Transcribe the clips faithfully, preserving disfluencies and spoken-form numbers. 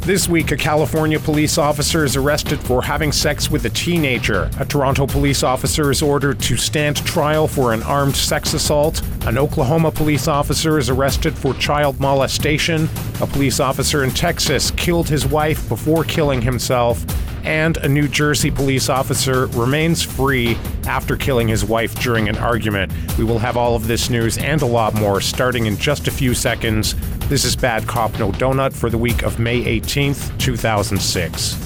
This week, a California police officer is arrested for having sex with a teenager. A Toronto police officer is ordered to stand trial for an armed sex assault. An Oklahoma police officer is arrested for child molestation. A police officer in Texas killed his wife before killing himself. And a New Jersey police officer remains free after killing his wife during an argument. We will have all of this news and a lot more starting in just a few seconds. This is Bad Cop No Donut for the week of May eighteenth, two thousand six.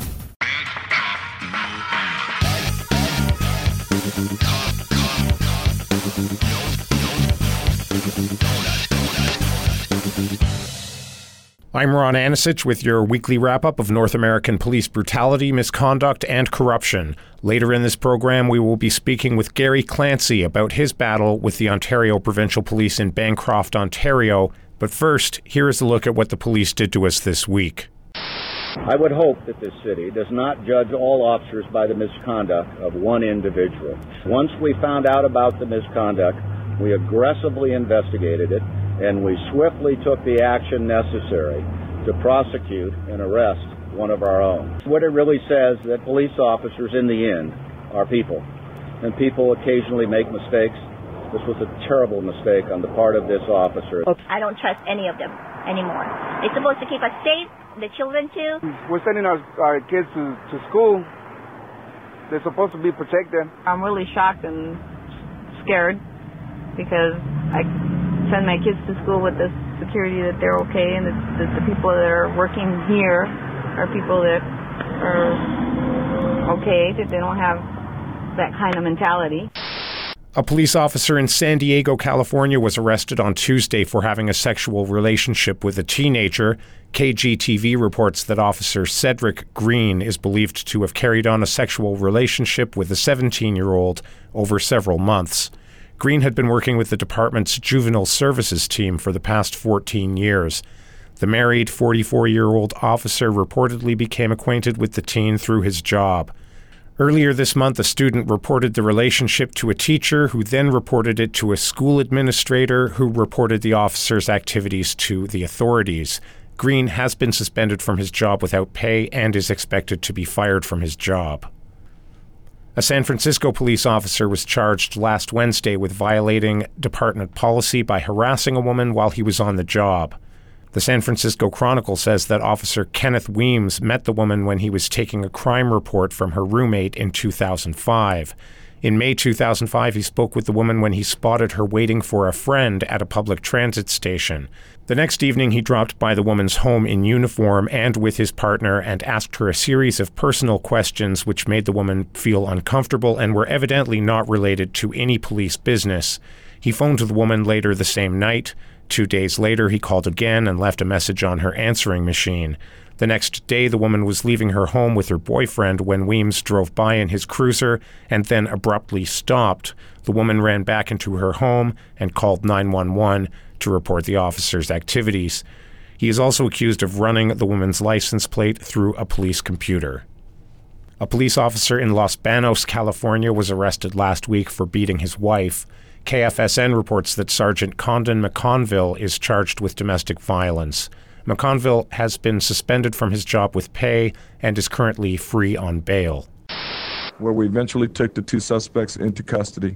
I'm Ron Anisich with your weekly wrap-up of North American police brutality, misconduct, and corruption. Later in this program, we will be speaking with Gary Clancy about his battle with the Ontario Provincial Police in Bancroft, Ontario. But first, here is a look at what the police did to us this week. I would hope that this city does not judge all officers by the misconduct of one individual. Once we found out about the misconduct, we aggressively investigated it, and we swiftly took the action necessary to prosecute and arrest one of our own. What it really says that police officers, in the end, are people, and people occasionally make mistakes. This was a terrible mistake on the part of this officer. I don't trust any of them anymore. They're supposed to keep us safe, the children too. We're sending our, our kids to, to school. They're supposed to be protected. I'm really shocked and scared because I send my kids to school with the security that they're okay, and that the people that are working here are people that are okay, that they don't have that kind of mentality. A police officer in San Diego, California was arrested on Tuesday for having a sexual relationship with a teenager. K G T V reports that Officer Cedric Green is believed to have carried on a sexual relationship with a seventeen-year-old over several months. Green had been working with the department's juvenile services team for the past fourteen years. The married forty-four-year-old officer reportedly became acquainted with the teen through his job. Earlier this month, a student reported the relationship to a teacher, who then reported it to a school administrator, who reported the officer's activities to the authorities. Green has been suspended from his job without pay and is expected to be fired from his job. A San Francisco police officer was charged last Wednesday with violating department policy by harassing a woman while he was on the job. The San Francisco Chronicle says that Officer Kenneth Weems met the woman when he was taking a crime report from her roommate in two thousand five. In May two thousand five, he spoke with the woman when he spotted her waiting for a friend at a public transit station. The next evening, he dropped by the woman's home in uniform and with his partner and asked her a series of personal questions which made the woman feel uncomfortable and were evidently not related to any police business. He phoned the woman later the same night. Two days later, he called again and left a message on her answering machine. The next day, the woman was leaving her home with her boyfriend when Weems drove by in his cruiser and then abruptly stopped. The woman ran back into her home and called nine one one to report the officer's activities. He is also accused of running the woman's license plate through a police computer. A police officer in Los Banos, California, was arrested last week for beating his wife. K F S N reports that Sergeant Condon McConville is charged with domestic violence. McConville has been suspended from his job with pay and is currently free on bail. Where we eventually took the two suspects into custody.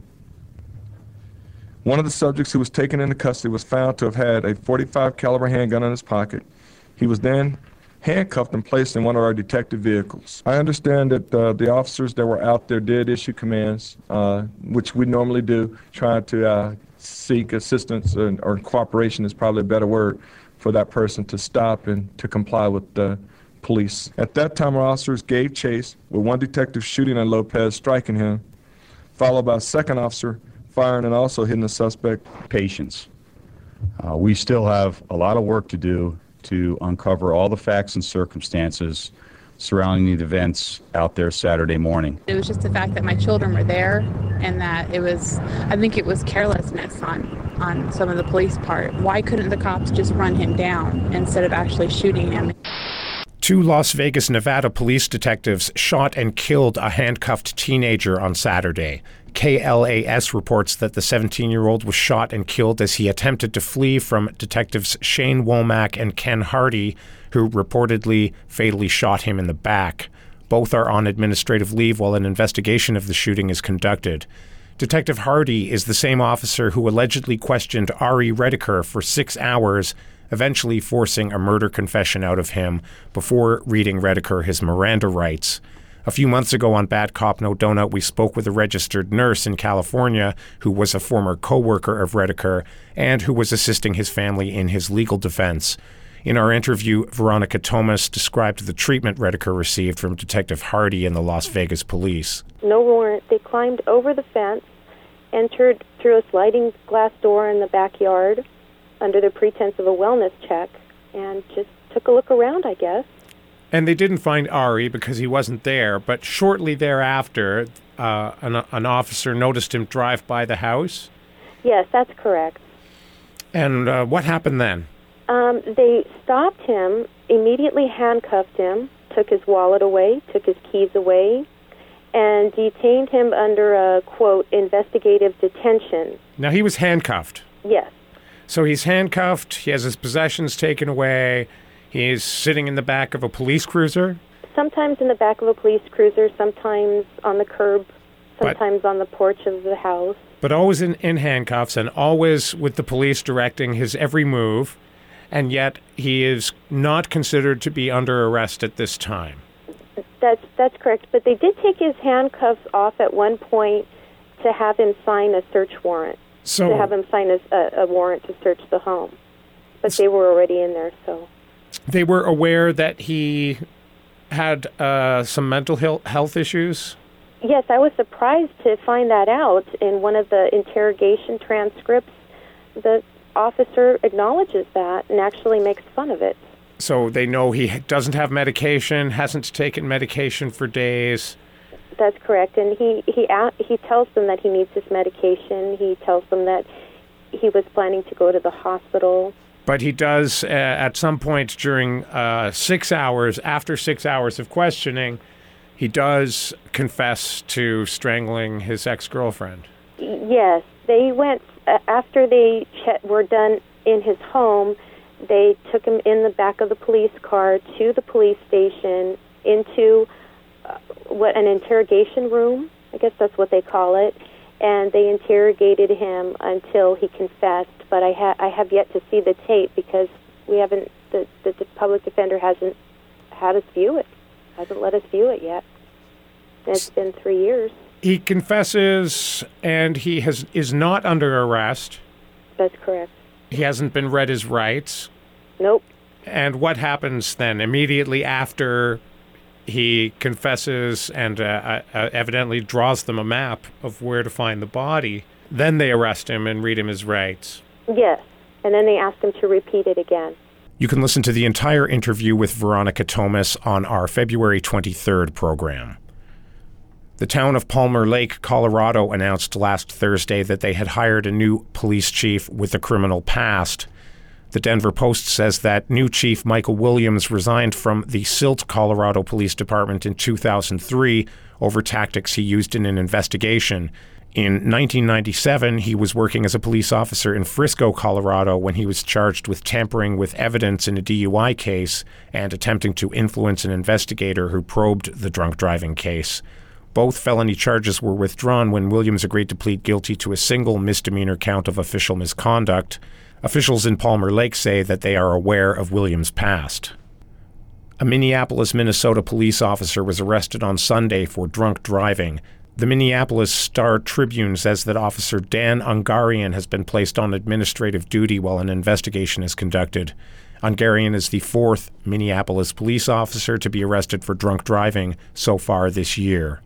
One of the subjects who was taken into custody was found to have had a forty-five caliber handgun in his pocket. He was then handcuffed and placed in one of our detective vehicles. I understand that uh, the officers that were out there did issue commands, uh, which we normally do, trying to uh, seek assistance and, or cooperation is probably a better word, for that person to stop and to comply with the police. At that time, our officers gave chase, with one detective shooting at Lopez, striking him, followed by a second officer firing and also hitting the suspect. Patience. Uh, we still have a lot of work to do to uncover all the facts and circumstances surrounding the events out there Saturday morning. It was just the fact that my children were there, and that it was, I think it was carelessness on, on some of the police part. Why couldn't the cops just run him down instead of actually shooting him? Two Las Vegas, Nevada police detectives shot and killed a handcuffed teenager on Saturday. K L A S reports that the seventeen-year-old was shot and killed as he attempted to flee from detectives Shane Womack and Ken Hardy, who reportedly fatally shot him in the back. Both are on administrative leave while an investigation of the shooting is conducted. Detective Hardy is the same officer who allegedly questioned Ari Rediker for six hours, eventually forcing a murder confession out of him before reading Rediker his Miranda rights. A few months ago on Bad Cop No Donut, we spoke with a registered nurse in California who was a former co-worker of Rediker and who was assisting his family in his legal defense. In our interview, Veronica Thomas described the treatment Rediker received from Detective Hardy and the Las Vegas police. No warrant. They climbed over the fence, entered through a sliding glass door in the backyard under the pretense of a wellness check, and just took a look around, I guess. And they didn't find Ari because he wasn't there, but shortly thereafter, uh, an, an officer noticed him drive by the house? Yes, that's correct. And uh, what happened then? Um, they stopped him, immediately handcuffed him, took his wallet away, took his keys away, and detained him under a, quote, investigative detention. Now, he was handcuffed. Yes. So he's handcuffed, he has his possessions taken away, he's sitting in the back of a police cruiser? Sometimes in the back of a police cruiser, sometimes on the curb, sometimes but, on the porch of the house. But always in, in handcuffs and always with the police directing his every move, and yet he is not considered to be under arrest at this time. That's that's correct, but they did take his handcuffs off at one point to have him sign a search warrant, so, to have him sign a, a, a warrant to search the home. But they were already in there, so... They were aware that he had uh, some mental health issues? Yes, I was surprised to find that out in one of the interrogation transcripts. The officer acknowledges that and actually makes fun of it. So they know he doesn't have medication, hasn't taken medication for days. That's correct, and he he he tells them that he needs his medication. He tells them that he was planning to go to the hospital. But he does, uh, at some point during uh, six hours, after six hours of questioning, he does confess to strangling his ex-girlfriend. Yes, they went, uh, after they ch- were done in his home, they took him in the back of the police car to the police station, into uh, what an interrogation room, I guess that's what they call it, and they interrogated him until he confessed. But I, ha- I have yet to see the tape because we haven't, the, the, the public defender hasn't had us view it, hasn't let us view it yet. And it's been three years. He confesses, and he has is not under arrest. That's correct. He hasn't been read his rights. Nope. And what happens then? Immediately after he confesses and uh, uh, evidently draws them a map of where to find the body, then they arrest him and read him his rights. Yes, and then they ask him to repeat it again. You can listen to the entire interview with Veronica Thomas on our February twenty-third program. The town of Palmer Lake, Colorado, announced last Thursday that they had hired a new police chief with a criminal past. The Denver Post says that new chief Michael Williams resigned from the Silt, Colorado Police Department in two thousand three over tactics he used in an investigation. In nineteen ninety-seven, he was working as a police officer in Frisco, Colorado, when he was charged with tampering with evidence in a D U I case and attempting to influence an investigator who probed the drunk driving case. Both felony charges were withdrawn when Williams agreed to plead guilty to a single misdemeanor count of official misconduct. Officials in Palmer Lake say that they are aware of Williams' past. A Minneapolis, Minnesota police officer was arrested on Sunday for drunk driving. The Minneapolis Star-Tribune says that Officer Dan Ungarian has been placed on administrative duty while an investigation is conducted. Ungarian is the fourth Minneapolis police officer to be arrested for drunk driving so far this year.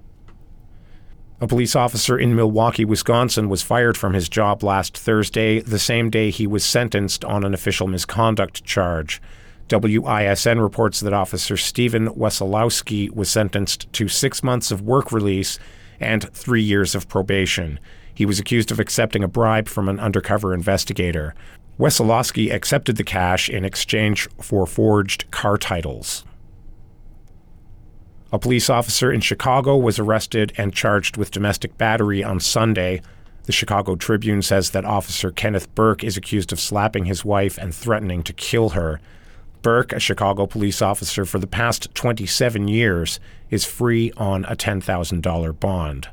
A police officer in Milwaukee, Wisconsin, was fired from his job last Thursday, the same day he was sentenced on an official misconduct charge. W I S N reports that Officer Stephen Wesolowski was sentenced to six months of work release and three years of probation. He was accused of accepting a bribe from an undercover investigator. Wesolowski accepted the cash in exchange for forged car titles. A police officer in Chicago was arrested and charged with domestic battery on Sunday. The Chicago Tribune says that Officer Kenneth Burke is accused of slapping his wife and threatening to kill her. Burke, a Chicago police officer for the past twenty-seven years, is free on a ten thousand dollars bond.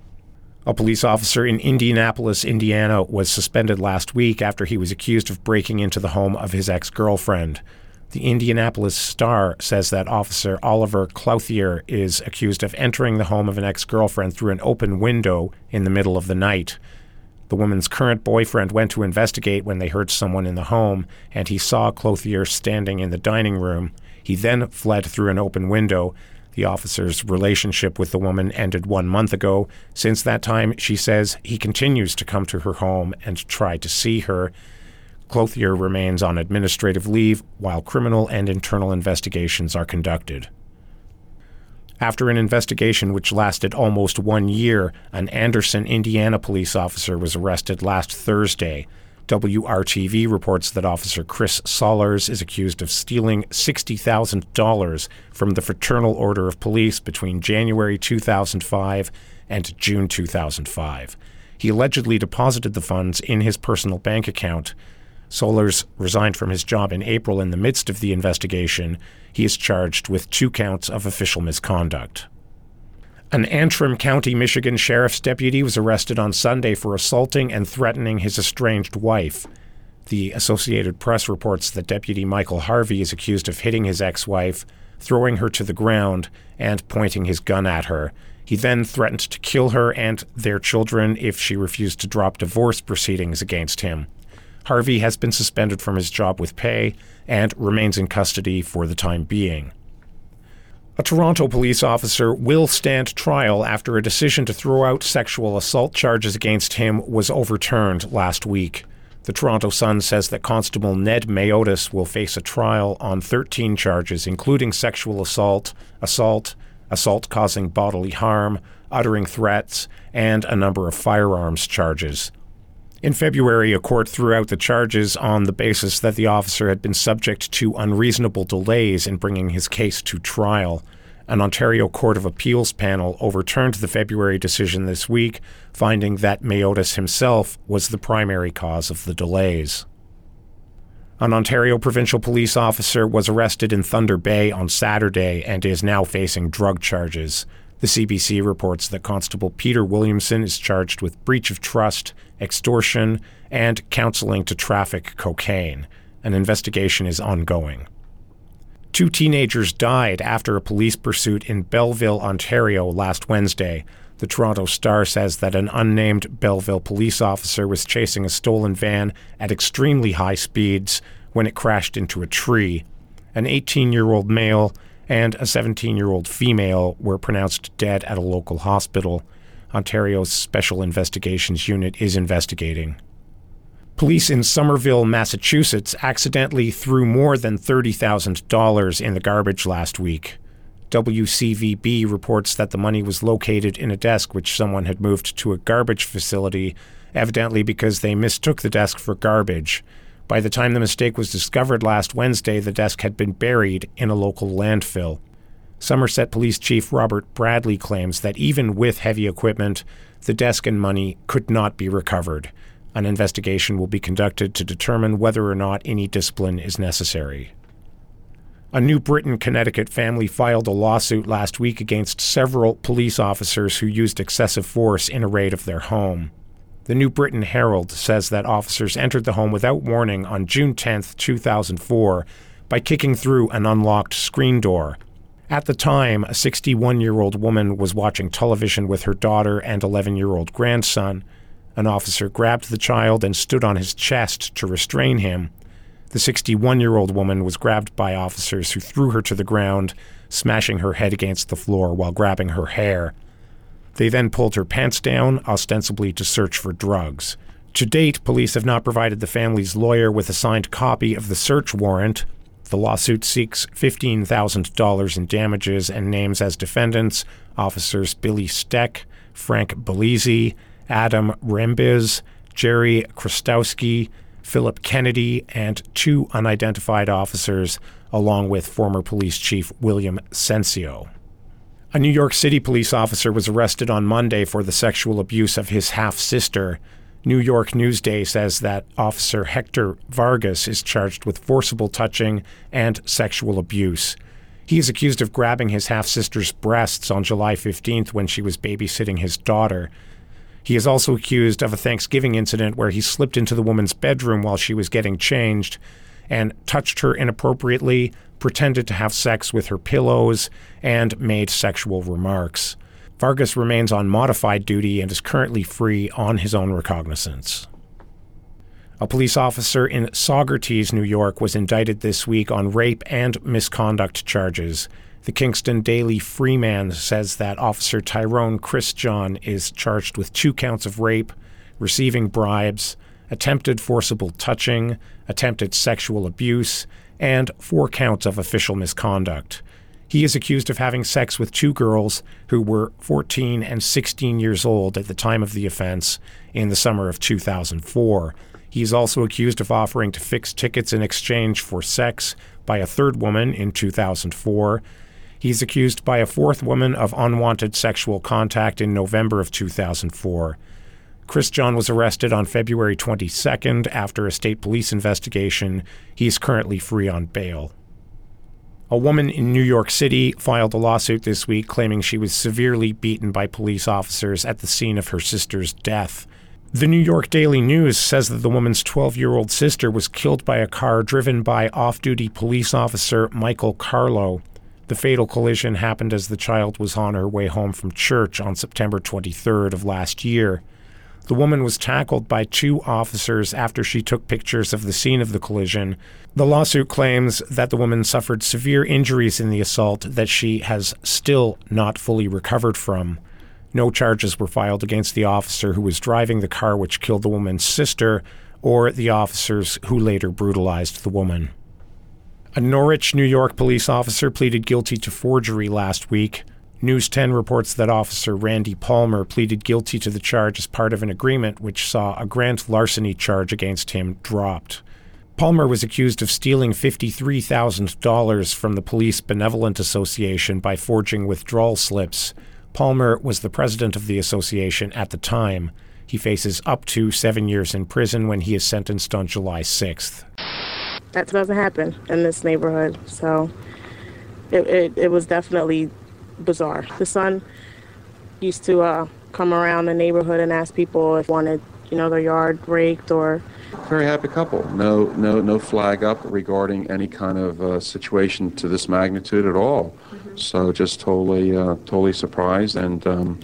A police officer in Indianapolis, Indiana, was suspended last week after he was accused of breaking into the home of his ex-girlfriend. The Indianapolis Star says that Officer Oliver Clouthier is accused of entering the home of an ex-girlfriend through an open window in the middle of the night. The woman's current boyfriend went to investigate when they heard someone in the home, and he saw Clouthier standing in the dining room. He then fled through an open window. The officer's relationship with the woman ended one month ago. Since that time, she says he continues to come to her home and try to see her. Clouthier remains on administrative leave while criminal and internal investigations are conducted. After an investigation which lasted almost one year, an Anderson, Indiana police officer was arrested last Thursday. W R T V reports that Officer Chris Sollers is accused of stealing sixty thousand dollars from the Fraternal Order of Police between January two thousand five and June two thousand five. He allegedly deposited the funds in his personal bank account. Sollers resigned from his job in April in the midst of the investigation. He is charged with two counts of official misconduct. An Antrim County, Michigan sheriff's deputy was arrested on Sunday for assaulting and threatening his estranged wife. The Associated Press reports that Deputy Michael Harvey is accused of hitting his ex-wife, throwing her to the ground, and pointing his gun at her. He then threatened to kill her and their children if she refused to drop divorce proceedings against him. Harvey has been suspended from his job with pay and remains in custody for the time being. A Toronto police officer will stand trial after a decision to throw out sexual assault charges against him was overturned last week. The Toronto Sun says that Constable Ned Mayotis will face a trial on thirteen charges, including sexual assault, assault, assault causing bodily harm, uttering threats, and a number of firearms charges. In February, a court threw out the charges on the basis that the officer had been subject to unreasonable delays in bringing his case to trial. An Ontario Court of Appeals panel overturned the February decision this week, finding that Mayotis himself was the primary cause of the delays. An Ontario provincial police officer was arrested in Thunder Bay on Saturday and is now facing drug charges. The C B C reports that Constable Peter Williamson is charged with breach of trust, extortion, and counseling to traffic cocaine. An investigation is ongoing. Two teenagers died after a police pursuit in Belleville, Ontario last Wednesday. The Toronto Star says that an unnamed Belleville police officer was chasing a stolen van at extremely high speeds when it crashed into a tree. An eighteen-year-old male and a seventeen-year-old female were pronounced dead at a local hospital. Ontario's Special Investigations Unit is investigating. Police in Somerville, Massachusetts, accidentally threw more than thirty thousand dollars in the garbage last week. W C V B reports that the money was located in a desk which someone had moved to a garbage facility, evidently because they mistook the desk for garbage. By the time the mistake was discovered last Wednesday, the desk had been buried in a local landfill. Somerset Police Chief Robert Bradley claims that even with heavy equipment, the desk and money could not be recovered. An investigation will be conducted to determine whether or not any discipline is necessary. A New Britain, Connecticut family filed a lawsuit last week against several police officers who used excessive force in a raid of their home. The New Britain Herald says that officers entered the home without warning on June tenth, two thousand four, by kicking through an unlocked screen door. At the time, a sixty-one-year-old woman was watching television with her daughter and eleven-year-old grandson. An officer grabbed the child and stood on his chest to restrain him. The sixty-one-year-old woman was grabbed by officers who threw her to the ground, smashing her head against the floor while grabbing her hair. They then pulled her pants down, ostensibly to search for drugs. To date, police have not provided the family's lawyer with a signed copy of the search warrant. The lawsuit seeks fifteen thousand dollars in damages and names as defendants officers Billy Steck, Frank Belize, Adam Rembiz, Jerry Krostowski, Philip Kennedy, and two unidentified officers, along with former police chief William Sensio. A New York City police officer was arrested on Monday for the sexual abuse of his half-sister. New York Newsday says that Officer Hector Vargas is charged with forcible touching and sexual abuse. He is accused of grabbing his half-sister's breasts on July fifteenth when she was babysitting his daughter. He is also accused of a Thanksgiving incident where he slipped into the woman's bedroom while she was getting changed and touched her inappropriately, pretended to have sex with her pillows, and made sexual remarks. Vargas remains on modified duty and is currently free on his own recognizance. A police officer in Saugerties, New York, was indicted this week on rape and misconduct charges. The Kingston Daily Freeman says that Officer Tyrone Christjohn is charged with two counts of rape, receiving bribes, attempted forcible touching, attempted sexual abuse, and four counts of official misconduct. He is accused of having sex with two girls who were fourteen and sixteen years old at the time of the offense in the summer of two thousand four. He is also accused of offering to fix tickets in exchange for sex by a third woman in two thousand four. He's accused by a fourth woman of unwanted sexual contact in November of two thousand four. Christjohn was arrested on February twenty-second after a state police investigation. He is currently free on bail. A woman in New York City filed a lawsuit this week claiming she was severely beaten by police officers at the scene of her sister's death. The New York Daily News says that the woman's twelve-year-old sister was killed by a car driven by off-duty police officer Michael Carlo. The fatal collision happened as the child was on her way home from church on September twenty-third of last year. The woman was tackled by two officers after she took pictures of the scene of the collision. The lawsuit claims that the woman suffered severe injuries in the assault that she has still not fully recovered from. No charges were filed against the officer who was driving the car which killed the woman's sister or the officers who later brutalized the woman. A Norwich, New York police officer pleaded guilty to forgery last week. News ten reports that Officer Randy Palmer pleaded guilty to the charge as part of an agreement which saw a grand larceny charge against him dropped. Palmer was accused of stealing fifty-three thousand dollars from the Police Benevolent Association by forging withdrawal slips. Palmer was the president of the association at the time. He faces up to seven years in prison when he is sentenced on July sixth. That doesn't happen in this neighborhood, so it, it, it was definitely bizarre. The son used to uh, come around the neighborhood and ask people if wanted, you know, their yard raked or... Very happy couple. No, no, no flag up regarding any kind of uh, situation to this magnitude at all. Mm-hmm. So just totally, uh, totally surprised, and um,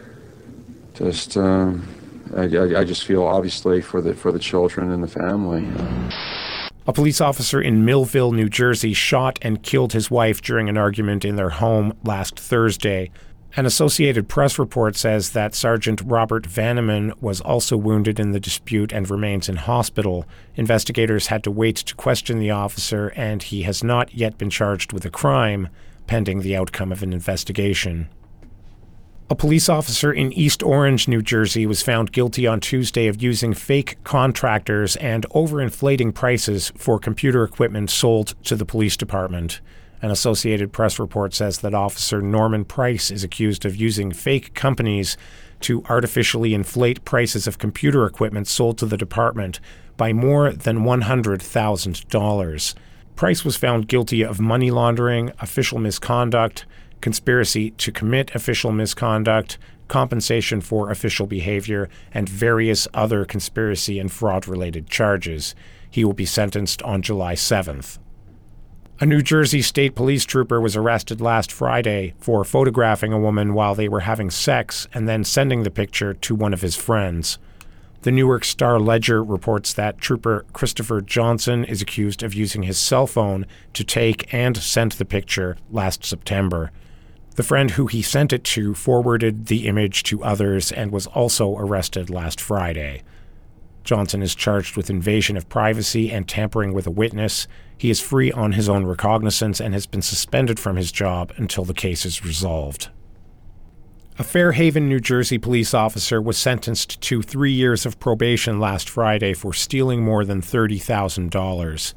just, um, I, I, I just feel obviously for the for the children and the family. A police officer in Millville, New Jersey, shot and killed his wife during an argument in their home last Thursday. An Associated Press report says that Sergeant Robert Vanneman was also wounded in the dispute and remains in hospital. Investigators had to wait to question the officer, and he has not yet been charged with a crime, pending the outcome of an investigation. A police officer in East Orange, New Jersey, was found guilty on Tuesday of using fake contractors and overinflating prices for computer equipment sold to the police department. An Associated Press report says that Officer Norman Price is accused of using fake companies to artificially inflate prices of computer equipment sold to the department by more than one hundred thousand dollars. Price was found guilty of money laundering, official misconduct, conspiracy to commit official misconduct, compensation for official behavior, and various other conspiracy and fraud-related charges. He will be sentenced on July seventh. A New Jersey State Police trooper was arrested last Friday for photographing a woman while they were having sex and then sending the picture to one of his friends. The Newark Star-Ledger reports that Trooper Christopher Johnson is accused of using his cell phone to take and send the picture last September. The friend who he sent it to forwarded the image to others and was also arrested last Friday. Johnson is charged with invasion of privacy and tampering with a witness. He is free on his own recognizance and has been suspended from his job until the case is resolved. A Fairhaven, New Jersey police officer was sentenced to three years of probation last Friday for stealing more than thirty thousand dollars.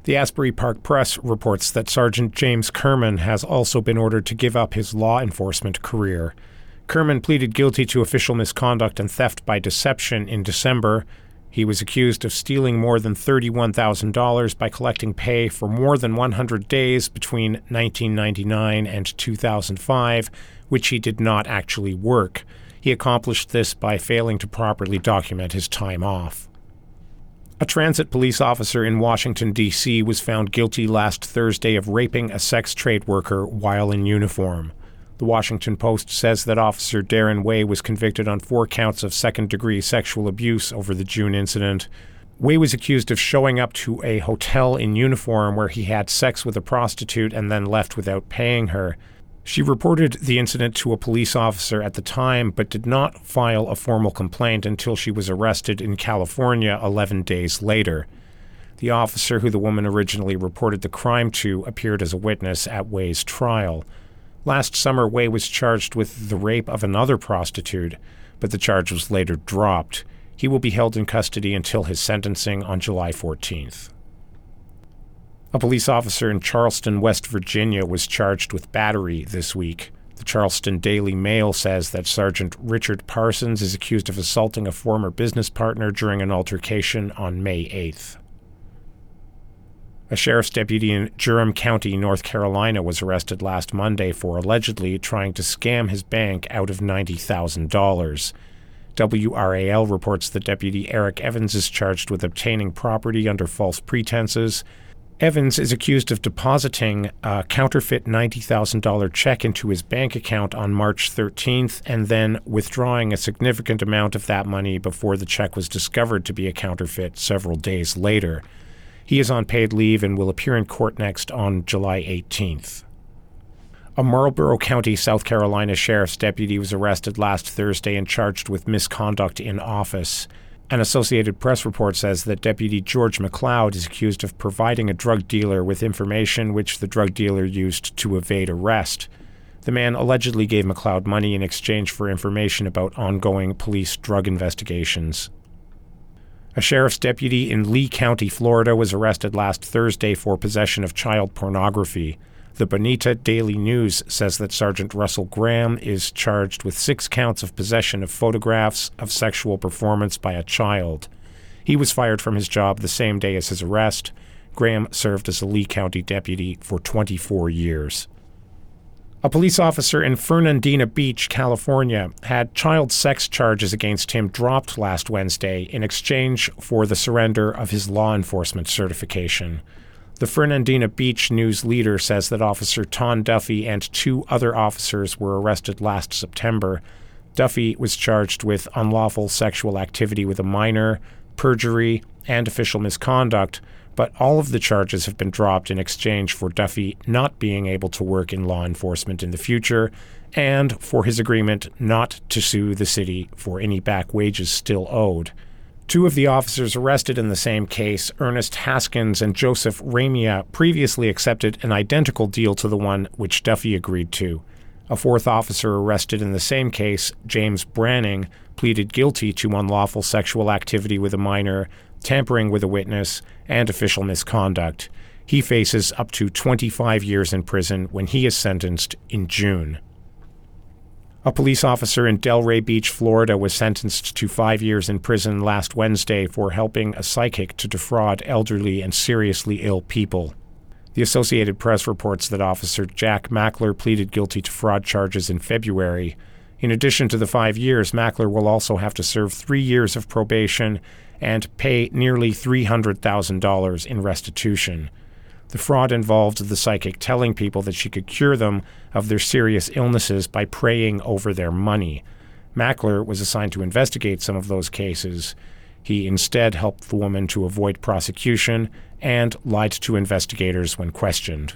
The Asbury Park Press reports that Sergeant James Kerman has also been ordered to give up his law enforcement career. Kerman pleaded guilty to official misconduct and theft by deception in December. He was accused of stealing more than thirty-one thousand dollars by collecting pay for more than one hundred days between nineteen ninety-nine and two thousand five, which he did not actually work. He accomplished this by failing to properly document his time off. A transit police officer in Washington, D C was found guilty last Thursday of raping a sex trade worker while in uniform. The Washington Post says that Officer Darren Way was convicted on four counts of second-degree sexual abuse over the June incident. Way was accused of showing up to a hotel in uniform where he had sex with a prostitute and then left without paying her. She reported the incident to a police officer at the time, but did not file a formal complaint until she was arrested in California eleven days later. The officer who the woman originally reported the crime to appeared as a witness at Way's trial. Last summer, Way was charged with the rape of another prostitute, but the charge was later dropped. He will be held in custody until his sentencing on July fourteenth. A police officer in Charleston, West Virginia, was charged with battery this week. The Charleston Daily Mail says that Sergeant Richard Parsons is accused of assaulting a former business partner during an altercation on May eighth. A sheriff's deputy in Durham County, North Carolina, was arrested last Monday for allegedly trying to scam his bank out of ninety thousand dollars. W R A L reports that Deputy Eric Evans is charged with obtaining property under false pretenses. Evans is accused of depositing a counterfeit ninety thousand dollars check into his bank account on March thirteenth and then withdrawing a significant amount of that money before the check was discovered to be a counterfeit several days later. He is on paid leave and will appear in court next on July eighteenth. A Marlborough County, South Carolina sheriff's deputy was arrested last Thursday and charged with misconduct in office. An Associated Press report says that Deputy George McLeod is accused of providing a drug dealer with information which the drug dealer used to evade arrest. The man allegedly gave McLeod money in exchange for information about ongoing police drug investigations. A sheriff's deputy in Lee County, Florida, was arrested last Thursday for possession of child pornography. The Bonita Daily News says that Sergeant Russell Graham is charged with six counts of possession of photographs of sexual performance by a child. He was fired from his job the same day as his arrest. Graham served as a Lee County deputy for twenty-four years. A police officer in Fernandina Beach, California, had child sex charges against him dropped last Wednesday in exchange for the surrender of his law enforcement certification. The Fernandina Beach News Leader says that Officer Ton Duffy and two other officers were arrested last September. Duffy was charged with unlawful sexual activity with a minor, perjury, and official misconduct, but all of the charges have been dropped in exchange for Duffy not being able to work in law enforcement in the future and for his agreement not to sue the city for any back wages still owed. Two of the officers arrested in the same case, Ernest Haskins and Joseph Ramia, previously accepted an identical deal to the one which Duffy agreed to. A fourth officer arrested in the same case, James Branning, pleaded guilty to unlawful sexual activity with a minor, tampering with a witness, and official misconduct. He faces up to twenty-five years in prison when he is sentenced in June. A police officer in Delray Beach, Florida, was sentenced to five years in prison last Wednesday for helping a psychic to defraud elderly and seriously ill people. The Associated Press reports that Officer Jack Mackler pleaded guilty to fraud charges in February. In addition to the five years, Mackler will also have to serve three years of probation and pay nearly three hundred thousand dollars in restitution. The fraud involved the psychic telling people that she could cure them of their serious illnesses by praying over their money. Mackler was assigned to investigate some of those cases. He instead helped the woman to avoid prosecution and lied to investigators when questioned.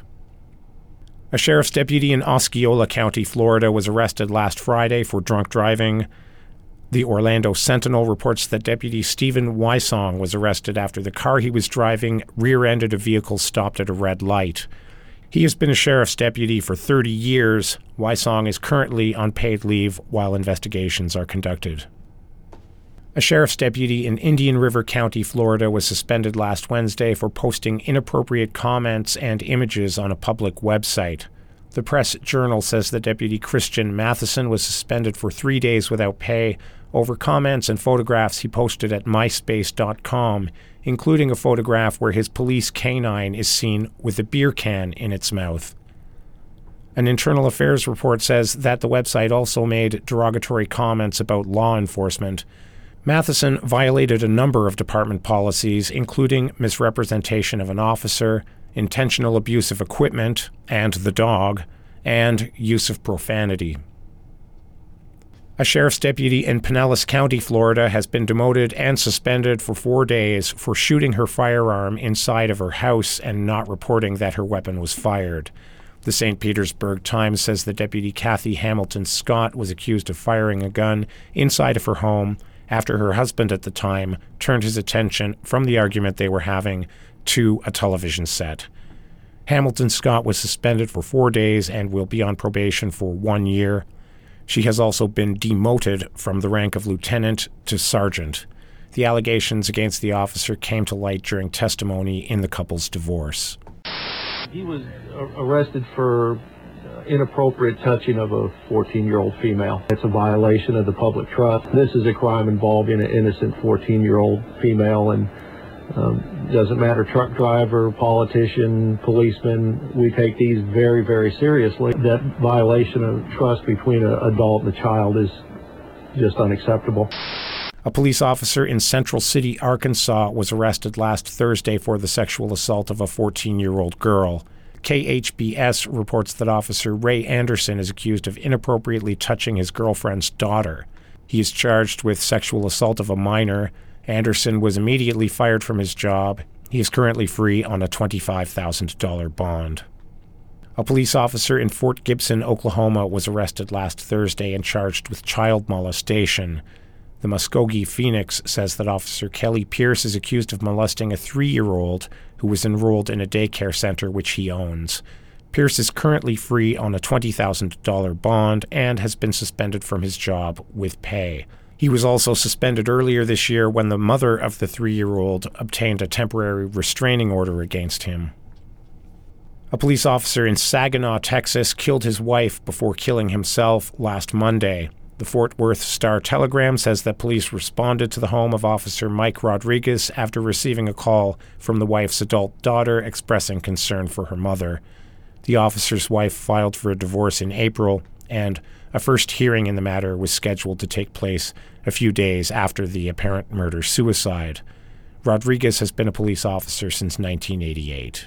A sheriff's deputy in Osceola County, Florida, was arrested last Friday for drunk driving. The Orlando Sentinel reports that Deputy Stephen Wysong was arrested after the car he was driving rear-ended a vehicle stopped at a red light. He has been a sheriff's deputy for thirty years. Wysong is currently on paid leave while investigations are conducted. A sheriff's deputy in Indian River County, Florida, was suspended last Wednesday for posting inappropriate comments and images on a public website. The Press Journal says that Deputy Christian Matheson was suspended for three days without pay over comments and photographs he posted at myspace dot com, including a photograph where his police canine is seen with a beer can in its mouth. An internal affairs report says that the website also made derogatory comments about law enforcement. Matheson violated a number of department policies, including misrepresentation of an officer, intentional abuse of equipment and the dog, and use of profanity. A sheriff's deputy in Pinellas County, Florida, has been demoted and suspended for four days for shooting her firearm inside of her house and not reporting that her weapon was fired. The Saint Petersburg Times says that Deputy Kathy Hamilton Scott was accused of firing a gun inside of her home after her husband at the time turned his attention from the argument they were having to a television set. Hamilton Scott was suspended for four days and will be on probation for one year. She has also been demoted from the rank of lieutenant to sergeant. The allegations against the officer came to light during testimony in the couple's divorce. He was arrested for inappropriate touching of a fourteen-year-old female. It's a violation of the public trust. This is a crime involving an innocent fourteen-year-old female, and um, doesn't matter, truck driver, politician, policeman, we take these very, very seriously. That violation of trust between an adult and a child is just unacceptable. A police officer in Central City, Arkansas, was arrested last Thursday for the sexual assault of a fourteen-year-old girl. K H B S reports that Officer Ray Anderson is accused of inappropriately touching his girlfriend's daughter. He is charged with sexual assault of a minor. Anderson was immediately fired from his job. He is currently free on a twenty-five thousand dollars bond. A police officer in Fort Gibson, Oklahoma, was arrested last Thursday and charged with child molestation. The Muskogee Phoenix says that Officer Kelly Pierce is accused of molesting a three-year-old who was enrolled in a daycare center which he owns. Pierce is currently free on a twenty thousand dollars bond and has been suspended from his job with pay. He was also suspended earlier this year when the mother of the three-year-old obtained a temporary restraining order against him. A police officer in Saginaw, Texas, killed his wife before killing himself last Monday. The Fort Worth Star-Telegram says that police responded to the home of Officer Mike Rodriguez after receiving a call from the wife's adult daughter expressing concern for her mother. The officer's wife filed for a divorce in April, and a first hearing in the matter was scheduled to take place a few days after the apparent murder-suicide. Rodriguez has been a police officer since nineteen eighty-eight.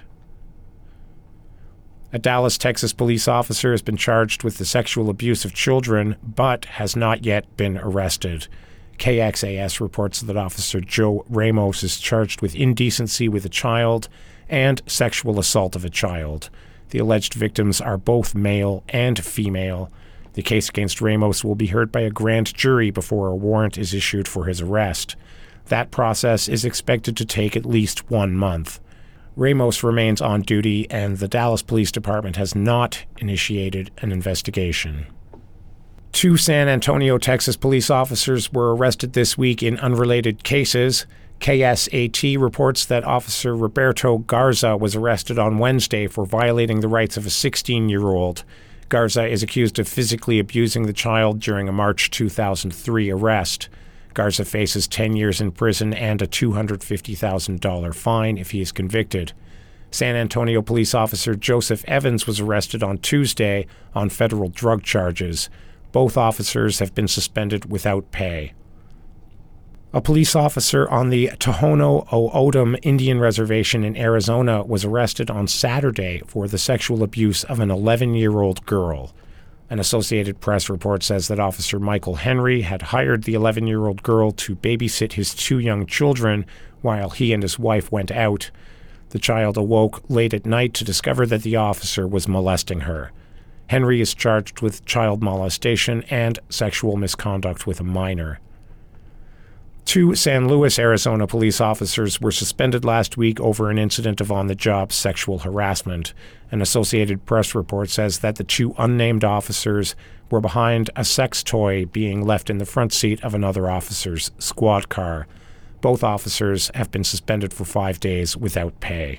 A Dallas, Texas police officer has been charged with the sexual abuse of children, but has not yet been arrested. K X A S reports that Officer Joe Ramos is charged with indecency with a child and sexual assault of a child. The alleged victims are both male and female. The case against Ramos will be heard by a grand jury before a warrant is issued for his arrest. That process is expected to take at least one month. Ramos remains on duty, and the Dallas Police Department has not initiated an investigation. Two San Antonio, Texas police officers were arrested this week in unrelated cases. K S A T reports that Officer Roberto Garza was arrested on Wednesday for violating the rights of a sixteen-year-old. Garza is accused of physically abusing the child during a March two thousand three arrest. Garza faces ten years in prison and a two hundred fifty thousand dollars fine if he is convicted. San Antonio police officer Joseph Evans was arrested on Tuesday on federal drug charges. Both officers have been suspended without pay. A police officer on the Tohono O'odham Indian Reservation in Arizona was arrested on Saturday for the sexual abuse of an eleven-year-old girl. An Associated Press report says that Officer Michael Henry had hired the eleven-year-old girl to babysit his two young children while he and his wife went out. The child awoke late at night to discover that the officer was molesting her. Henry is charged with child molestation and sexual misconduct with a minor. Two San Luis, Arizona police officers were suspended last week over an incident of on-the-job sexual harassment. An Associated Press report says that the two unnamed officers were behind a sex toy being left in the front seat of another officer's squad car. Both officers have been suspended for five days without pay.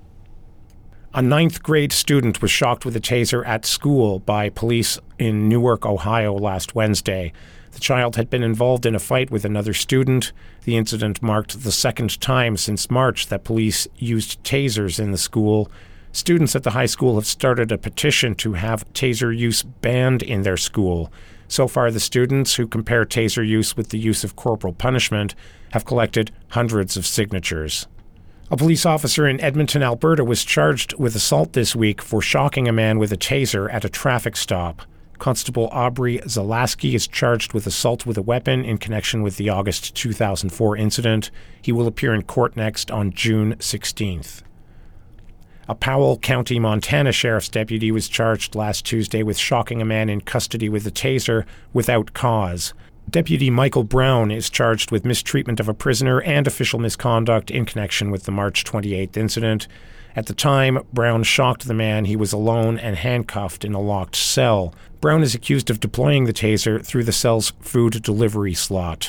A ninth grade student was shocked with a taser at school by police in Newark, Ohio last Wednesday. The child had been involved in a fight with another student. The incident marked the second time since March that police used tasers in the school. Students at the high school have started a petition to have taser use banned in their school. So far, the students, who compare taser use with the use of corporal punishment, have collected hundreds of signatures. A police officer in Edmonton, Alberta, was charged with assault this week for shocking a man with a taser at a traffic stop. Constable Aubrey Zalaski is charged with assault with a weapon in connection with the August two thousand four incident. He will appear in court next on June sixteenth. A Powell County, Montana sheriff's deputy was charged last Tuesday with shocking a man in custody with a taser without cause. Deputy Michael Brown is charged with mistreatment of a prisoner and official misconduct in connection with the March twenty-eighth incident. At the time, Brown shocked the man. He was alone and handcuffed in a locked cell. Brown is accused of deploying the taser through the cell's food delivery slot.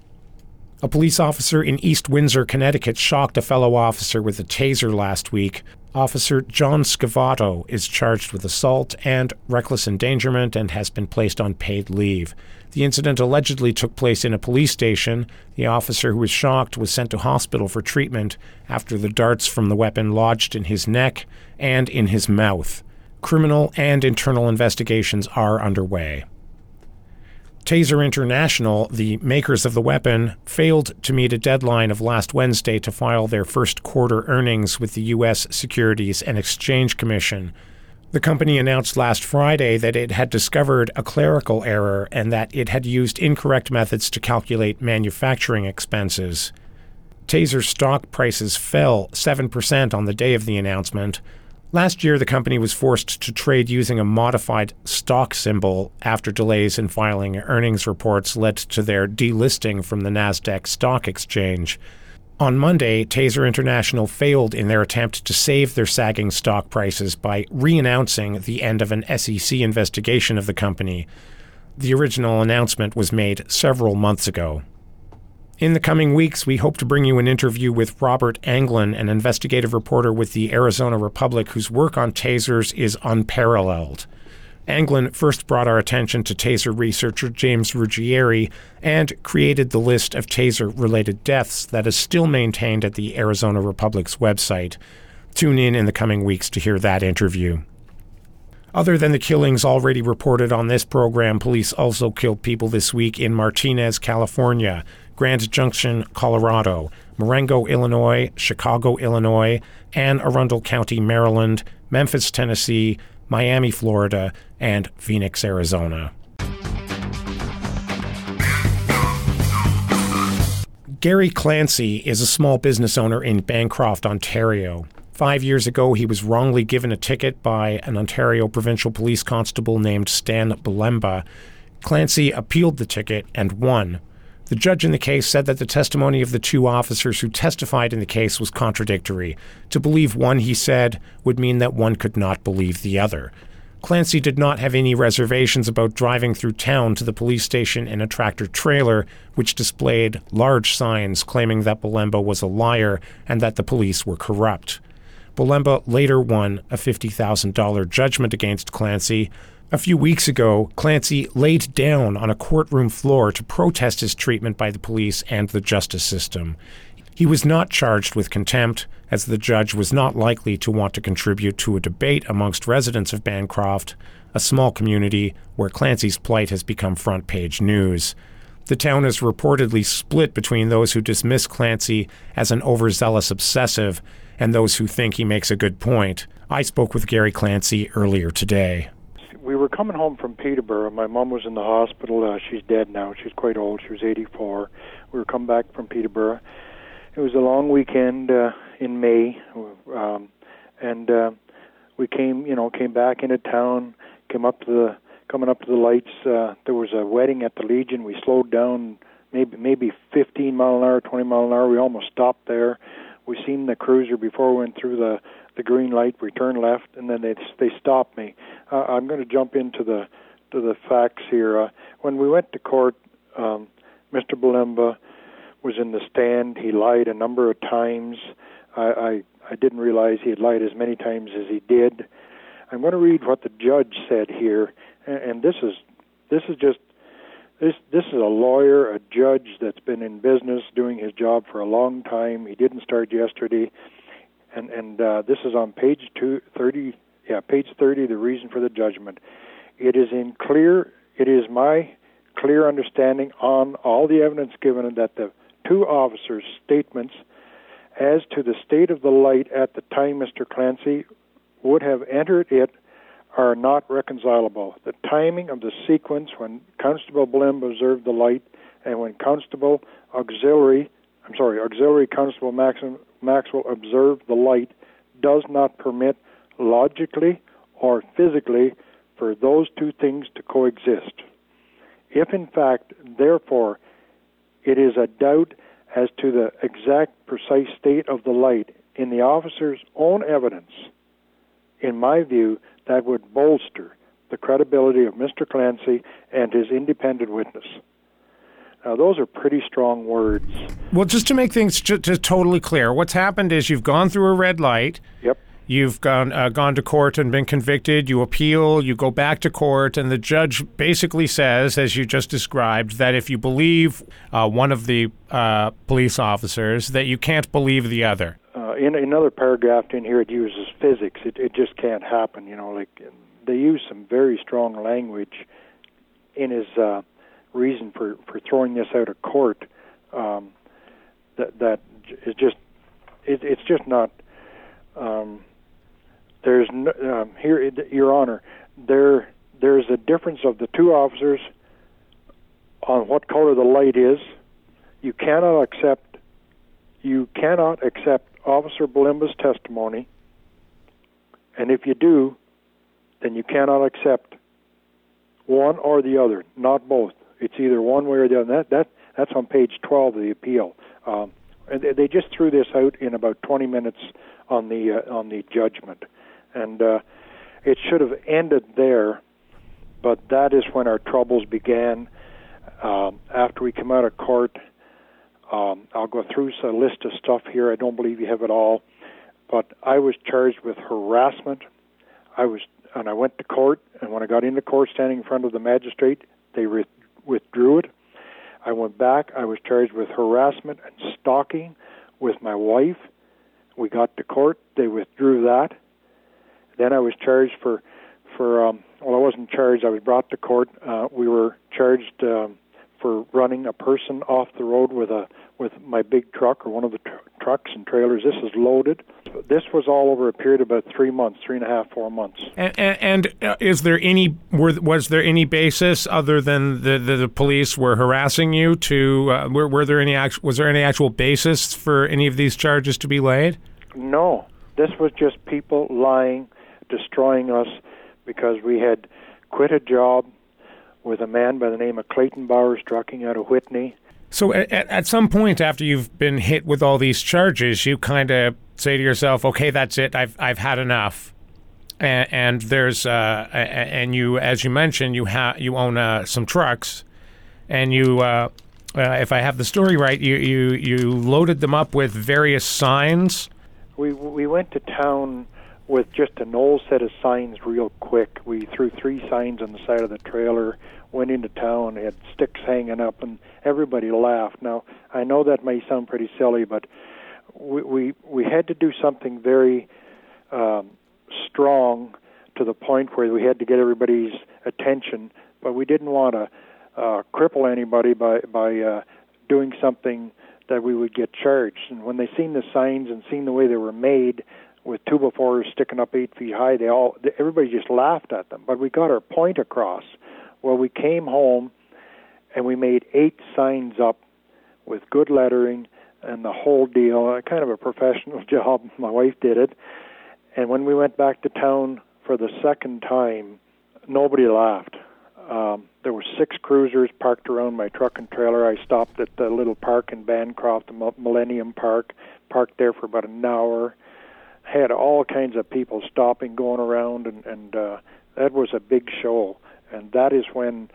A police officer in East Windsor, Connecticut, shocked a fellow officer with a taser last week. Officer John Scavato is charged with assault and reckless endangerment and has been placed on paid leave. The incident allegedly took place in a police station. The officer who was shocked was sent to hospital for treatment after the darts from the weapon lodged in his neck and in his mouth. Criminal and internal investigations are underway. Taser International, the makers of the weapon, failed to meet a deadline of last Wednesday to file their first quarter earnings with the U S Securities and Exchange Commission. The company announced last Friday that it had discovered a clerical error and that it had used incorrect methods to calculate manufacturing expenses. Taser stock prices fell seven percent on the day of the announcement. Last year, the company was forced to trade using a modified stock symbol after delays in filing earnings reports led to their delisting from the Nasdaq Stock Exchange. On Monday, Taser International failed in their attempt to save their sagging stock prices by re-announcing the end of an S E C investigation of the company. The original announcement was made several months ago. In the coming weeks, we hope to bring you an interview with Robert Anglin, an investigative reporter with the Arizona Republic whose work on tasers is unparalleled. Anglin first brought our attention to taser researcher James Ruggieri and created the list of taser-related deaths that is still maintained at the Arizona Republic's website. Tune in in the coming weeks to hear that interview. Other than the killings already reported on this program, police also killed people this week in Martinez, California, Grand Junction, Colorado, Marengo, Illinois, Chicago, Illinois, Anne Arundel County, Maryland, Memphis, Tennessee, Miami, Florida, and Phoenix, Arizona. Gary Clancy is a small business owner in Bancroft, Ontario. Five years ago, he was wrongly given a ticket by an Ontario provincial police constable named Stan Balemba. Clancy appealed the ticket and won. The judge in the case said that the testimony of the two officers who testified in the case was contradictory. To believe one, he said, would mean that one could not believe the other. Clancy did not have any reservations about driving through town to the police station in a tractor-trailer, which displayed large signs claiming that Balemba was a liar and that the police were corrupt. Balemba later won a fifty thousand dollars judgment against Clancy. A few weeks ago, Clancy laid down on a courtroom floor to protest his treatment by the police and the justice system. He was not charged with contempt, as the judge was not likely to want to contribute to a debate amongst residents of Bancroft, a small community where Clancy's plight has become front-page news. The town is reportedly split between those who dismiss Clancy as an overzealous obsessive and those who think he makes a good point. I spoke with Gary Clancy earlier today. We were coming home from Peterborough. My mom was in the hospital. Uh, she's dead now. She's quite old. She was eighty-four. We were coming back from Peterborough. It was a long weekend uh, in May, um, and uh, we came, you know, came back into town. Came up to the, coming up to the lights. Uh, there was a wedding at the Legion. We slowed down maybe maybe fifteen mile an hour, twenty mile an hour. We almost stopped there. We seen the cruiser before we went through the, the green light. We turned left, and then they they stopped me. Uh, I'm going to jump into the to the facts here. Uh, when we went to court, um, Mister Balimba was in the stand. He lied a number of times. I, I I didn't realize he had lied as many times as he did. I'm going to read what the judge said here, and, and this is this is just this this is a lawyer, a judge that's been in business doing his job for a long time. He didn't start yesterday, and and uh, this is on page two thirty. Yeah, page thirty. The reason for the judgment. It is in clear. It is my clear understanding on all the evidence given that the two officers' statements as to the state of the light at the time Mister Clancy would have entered it are not reconcilable. The timing of the sequence when Constable Balimba observed the light and when Constable Auxiliary, I'm sorry, Auxiliary Constable Maxim, Maxwell observed the light does not permit logically or physically for those two things to coexist. If in fact, therefore, it is a doubt as to the exact precise state of the light in the officer's own evidence, in my view, that would bolster the credibility of Mister Clancy and his independent witness. Now, those are pretty strong words. Well, just to make things just, just totally clear, what's happened is you've gone through a red light. Yep. You've gone uh, gone to court and been convicted. You appeal. You go back to court, and the judge basically says, as you just described, that if you believe uh, one of the uh, police officers, that you can't believe the other. Uh, in another paragraph in here, it uses physics. It, it just can't happen. You know, like they use some very strong language in his uh, reason for, for throwing this out of court. Um, that that is just it, it's just not. Um, There's no, um, here, Your Honor, there there's a difference of the two officers on what color the light is. You cannot accept you cannot accept Officer Balimba's testimony, and if you do, then you cannot accept one or the other, not both. It's either one way or the other. That that that's on page twelve of the appeal. Um, and they, they just threw this out in about twenty minutes on the uh, on the judgment. And uh, it should have ended there, but that is when our troubles began. Um, after we came out of court, um, I'll go through a list of stuff here. I don't believe you have it all, but I was charged with harassment. I was, and I went to court, and when I got into court, standing in front of the magistrate, they re- withdrew it. I went back. I was charged with harassment and stalking with my wife. We got to court. They withdrew that. Then I was charged for, for um, well, I wasn't charged. I was brought to court. Uh, we were charged um, for running a person off the road with a with my big truck or one of the tr- trucks and trailers. This is loaded. This was all over a period of about three months, three and a half, four months. And, and, and uh, is there any were, was there any basis other than the, the, the police were harassing you? To uh, were, were there any act- was there any actual basis for any of these charges to be laid? No, this was just people lying, destroying us because we had quit a job with a man by the name of Clayton Bowers trucking out of Whitney. So at, at some point after you've been hit with all these charges, you kind of say to yourself, okay, that's it. I've I've had enough. And, and there's uh, and you, as you mentioned, you have you own uh, some trucks, and you, uh, uh, if I have the story right, you, you you loaded them up with various signs. We we went to town with just an old set of signs real quick. We threw three signs on the side of the trailer, went into town, had sticks hanging up, and everybody laughed. Now, I know that may sound pretty silly, but we we, we had to do something very um, strong to the point where we had to get everybody's attention, but we didn't want to uh, cripple anybody by, by uh, doing something that we would get charged. And when they seen the signs and seen the way they were made, with two by fours sticking up eight feet high, they all everybody just laughed at them. But we got our point across. Well, we came home and we made eight signs up with good lettering and the whole deal. Kind of a professional job. My wife did it. And when we went back to town for the second time, nobody laughed. Um, there were six cruisers parked around my truck and trailer. I stopped at the little park in Bancroft, the Millennium Park, parked there for about an hour. Had all kinds of people stopping, going around, and, and uh, that was a big show. And that is when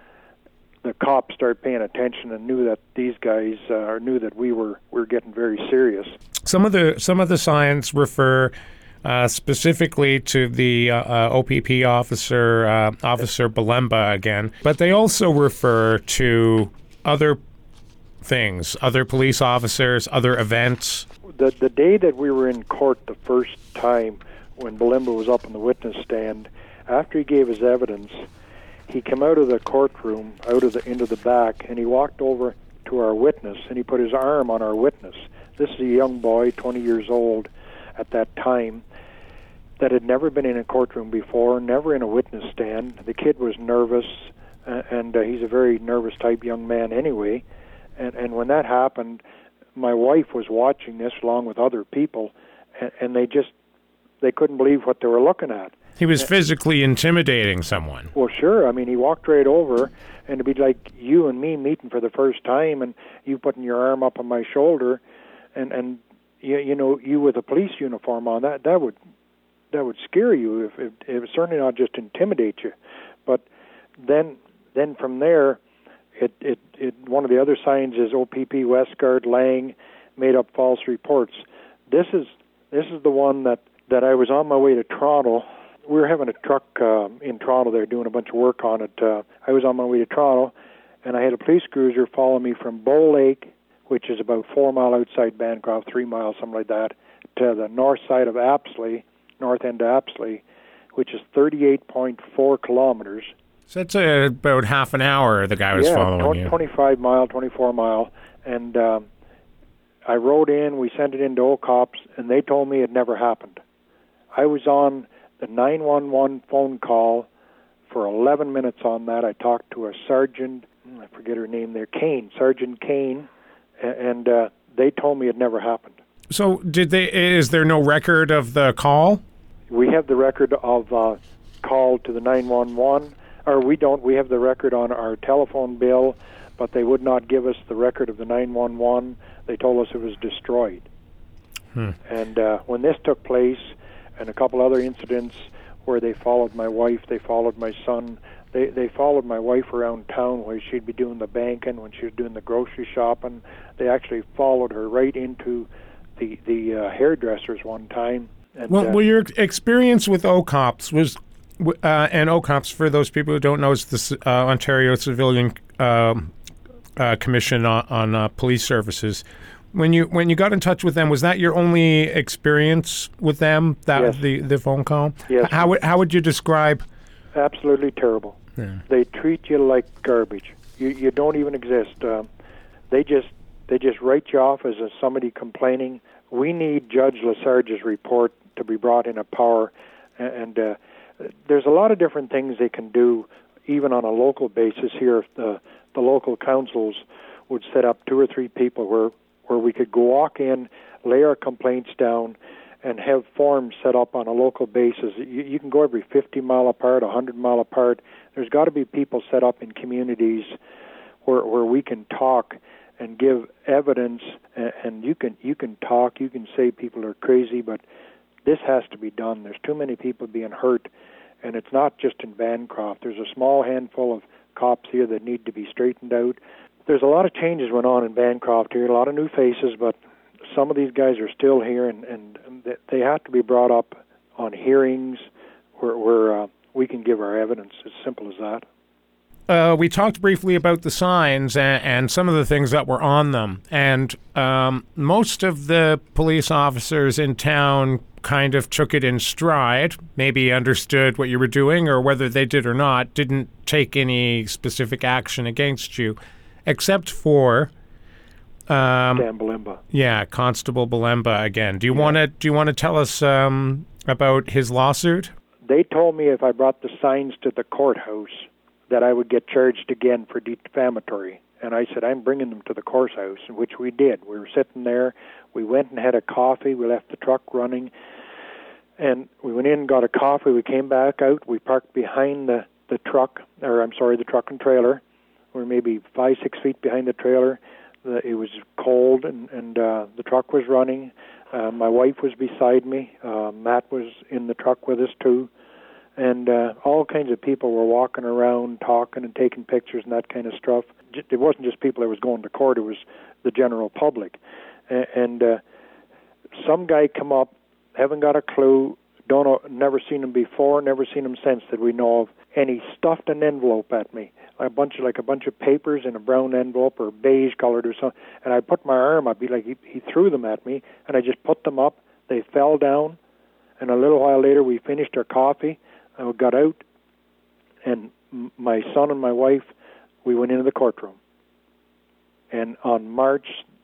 the cops started paying attention and knew that these guys uh, knew that we were we were getting very serious. Some of the some of the signs refer uh, specifically to the uh, uh, O P P officer, uh, Officer Balemba again, but they also refer to other things, other police officers, other events. The the day that we were in court the first time, when Balemba was up on the witness stand, after he gave his evidence, he came out of the courtroom, out of the into the back, and he walked over to our witness, and he put his arm on our witness. This is a young boy, twenty years old at that time, that had never been in a courtroom before, never in a witness stand. The kid was nervous, uh, and uh, he's a very nervous type young man anyway. And, and when that happened, my wife was watching this along with other people, and, and they just they couldn't believe what they were looking at. He was physically intimidating someone. Well, sure. I mean, he walked right over, and it'd be like you and me meeting for the first time, and you putting your arm up on my shoulder, and and you, you know, you with a police uniform on. That that would that would scare you. If it, it would certainly not just intimidate you, but then then from there, it it, it one of the other signs is O P P, Westgard, Lang made up false reports. This is this is the one that, that I was on my way to Toronto. We were having a truck uh, in Toronto there doing a bunch of work on it. Uh, I was on my way to Toronto, and I had a police cruiser follow me from Bow Lake, which is about four mile outside Bancroft, three miles, something like that, to the north side of Apsley, north end of Apsley, which is thirty-eight point four kilometers. So that's uh, about half an hour the guy was yeah, following twenty, you. twenty-five mile, twenty-four mile. And um, I rode in, we sent it into O-Cops, and they told me it never happened. I was on the nine one one phone call for eleven minutes on that. I talked to a sergeant, I forget her name there, Kane, Sergeant Kane, and uh, they told me it never happened. So did they? Is there no record of the call? We have the record of uh, call to the nine one one, or we don't. We have the record on our telephone bill, but they would not give us the record of the nine one one. They told us it was destroyed. Hmm. And uh, when this took place, and a couple other incidents where they followed my wife, they followed my son, they they followed my wife around town where she'd be doing the banking, when she was doing the grocery shopping. They actually followed her right into the the uh, hairdressers one time. And, well, uh, well, your experience with O-Cops was, uh, and O-Cops, for those people who don't know, is the uh, Ontario Civilian uh, uh, Commission on, on uh, Police Services. When you when you got in touch with them, was that your only experience with them? That yes. the the phone call. Yes. How would how would you describe? Absolutely terrible. Yeah. They treat you like garbage. You you don't even exist. Um, they just they just write you off as a, somebody complaining. We need Judge Lesarge's report to be brought into power, and uh, there's a lot of different things they can do, even on a local basis here. If the the local councils would set up two or three people where. where we could go walk in, lay our complaints down, and have forms set up on a local basis. You, you can go every fifty mile apart, one hundred mile apart. There's got to be people set up in communities where where we can talk and give evidence, and, and you can you can talk, you can say people are crazy, but this has to be done. There's too many people being hurt, and it's not just in Bancroft. There's a small handful of cops here that need to be straightened out. There's a lot of changes went on in Bancroft here, a lot of new faces, but some of these guys are still here, and, and they have to be brought up on hearings where, where uh, we can give our evidence. As simple as that. Uh, we talked briefly about the signs and, and some of the things that were on them, and um, most of the police officers in town kind of took it in stride, maybe understood what you were doing, or whether they did or not, didn't take any specific action against you. Except for um, Dan Balemba. Yeah, Constable Balemba again. Do you yeah. want to do you want to tell us um, about his lawsuit? They told me if I brought the signs to the courthouse that I would get charged again for defamatory. And I said, I'm bringing them to the courthouse, which we did. We were sitting there. We went and had a coffee. We left the truck running. And we went in and got a coffee. We came back out. We parked behind the, the truck, or I'm sorry, the truck and trailer. We were maybe five, six feet behind the trailer. The, it was cold, and, and uh, the truck was running. Uh, my wife was beside me. Uh, Matt was in the truck with us, too. And uh, all kinds of people were walking around, talking and taking pictures and that kind of stuff. It wasn't just people that was going to court. It was the general public. And, and uh, some guy come up, haven't got a clue, don't know, never seen him before, never seen him since that we know of, and he stuffed an envelope at me, a bunch of like a bunch of papers in a brown envelope or beige colored or something. And I put my arm up. He like he, he threw them at me, and I just put them up. They fell down, and a little while later we finished our coffee. I got out, and my son and my wife, we went into the courtroom. And on March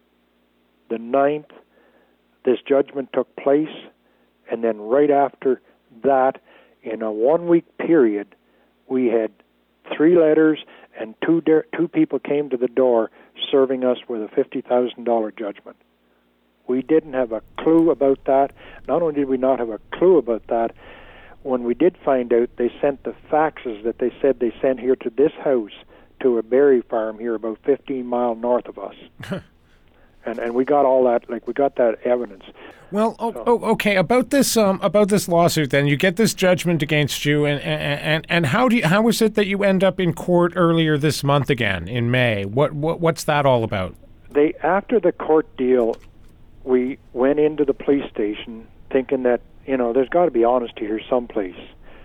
the ninth, this judgment took place, and then right after that, in a one-week period, we had three letters, and two de- two people came to the door serving us with a fifty thousand dollars judgment. We didn't have a clue about that. Not only did we not have a clue about that, when we did find out, they sent the faxes that they said they sent here to this house to a berry farm here about fifteen miles north of us. and and we got all that, like we got that evidence. Well, oh, oh, okay. About this, um, about this lawsuit, then you get this judgment against you, and and and how do you, how is it that you end up in court earlier this month again in May? What what what's that all about? They after the court deal, we went into the police station thinking that you know there's got to be honesty here someplace.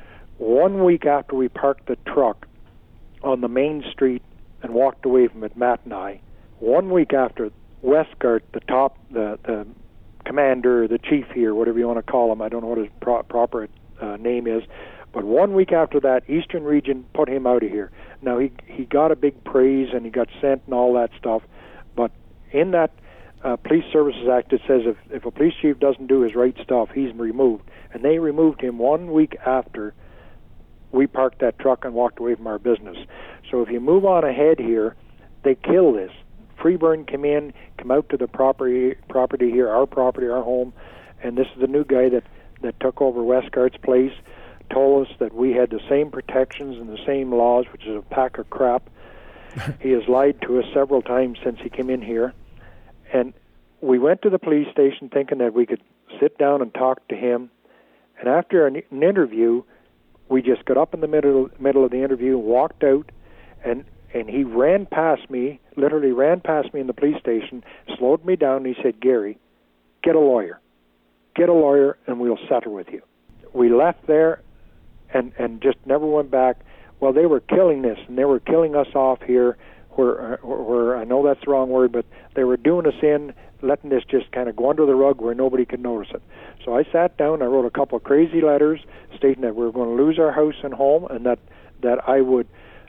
One week after we parked the truck on the main street and walked away from it, Matt and I. One week after, Westgart, the top, the the commander, the chief here, whatever you want to call him, I don't know what his pro- proper uh, name is, but one week after that, Eastern Region put him out of here. Now, he he got a big praise, and he got sent and all that stuff, but in that uh, Police Services Act, it says if, if a police chief doesn't do his right stuff, he's removed. And they removed him one week after we parked that truck and walked away from our business. So if you move on ahead here, they kill this. Freeburn came in, come out to the property property here, our property, our home, and this is the new guy that, that took over Westgart's place, told us that we had the same protections and the same laws, which is a pack of crap. He has lied to us several times since he came in here. And we went to the police station thinking that we could sit down and talk to him. And after an, an interview, we just got up in the middle middle of the interview, walked out, and and he ran past me, literally ran past me in the police station, slowed me down, and he said, "Gary, get a lawyer. Get a lawyer, and we'll settle with you." We left there and, and just never went back. Well, they were killing this, and they were killing us off here, where, where I know that's the wrong word, but they were doing us in, letting this just kind of go under the rug where nobody could notice it. So I sat down, I wrote a couple of crazy letters stating that we were going to lose our house and home, and that, that I would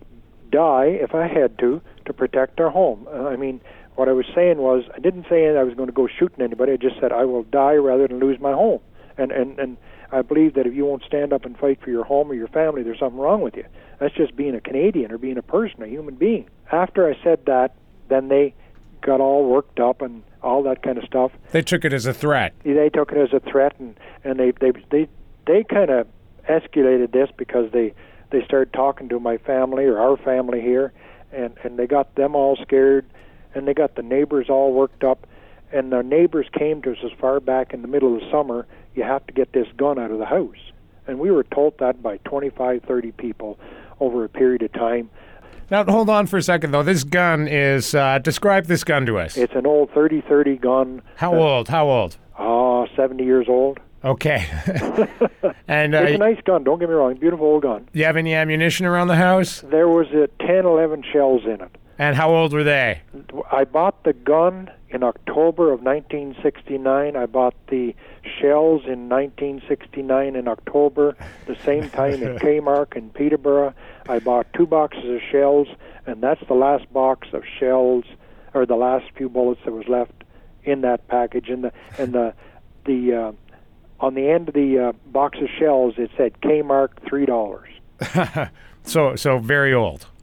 die if I had to to protect our home. Uh, I mean, what I was saying was, I didn't say I was going to go shooting anybody. I just said I will die rather than lose my home. And and and I believe that if you won't stand up and fight for your home or your family, there's something wrong with you. That's just being a Canadian or being a person, a human being. After I said that, then they got all worked up and all that kind of stuff. They took it as a threat. They took it as a threat, and and they they they they kind of escalated this because they. They started talking to my family or our family here, and, and they got them all scared, and they got the neighbors all worked up, and the neighbors came to us as far back in the middle of the summer, you have to get this gun out of the house. And we were told that by twenty-five, thirty people over a period of time. Now, hold on for a second, though. This gun is, uh, describe this gun to us. It's an old thirty thirty gun. How uh, old? How old? Oh, seventy years old. Okay. and uh, it's a nice gun, don't get me wrong. Beautiful old gun. Do you have any ammunition around the house? There was a ten, eleven shells in it. And how old were they? I bought the gun in October of nineteen sixty-nine. I bought the shells in nineteen sixty-nine in October, the same time at Kmart in Peterborough. I bought two boxes of shells, and that's the last box of shells, or the last few bullets that was left in that package. And the and the the uh, on the end of the uh, box of shells, it said Kmart three dollars. so so very old.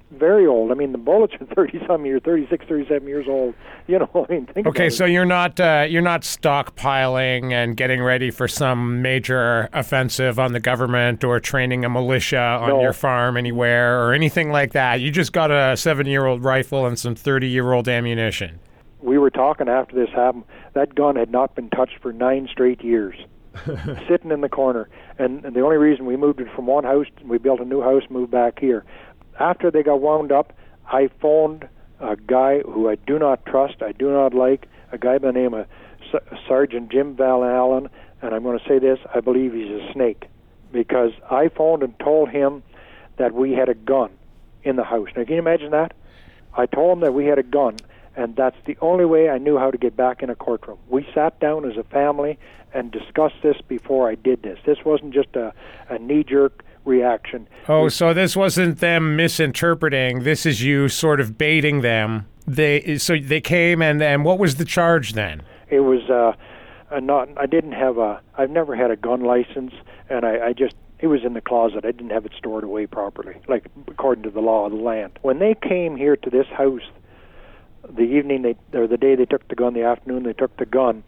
very old. I mean, the bullets are thirty-some years, thirty-six, thirty-seven years old. You know, I mean, think Okay, about so it. you're not uh, you're not stockpiling and getting ready for some major offensive on the government or training a militia on No. your farm anywhere or anything like that. You just got a seven-year-old rifle and some thirty-year-old ammunition. We were talking after this happened. That gun had not been touched for nine straight years, sitting in the corner. And, and the only reason we moved it from one house, we built a new house, moved back here. After they got wound up, I phoned a guy who I do not trust, I do not like, a guy by the name of S- Sergeant Jim Van Allen, and I'm going to say this, I believe he's a snake, because I phoned and told him that we had a gun in the house. Now, can you imagine that? I told him that we had a gun, and that's the only way I knew how to get back in a courtroom. We sat down as a family and discussed this before I did this. This wasn't just a, a knee-jerk reaction. Oh, so this wasn't them misinterpreting. This is you sort of baiting them. They so they came and and what was the charge then? It was uh, a not. I didn't have a. I've never had a gun license, and I, I just. It was in the closet. I didn't have it stored away properly, like according to the law of the land. When they came here to this house, the evening they or the day they took the gun, the afternoon they took the gun.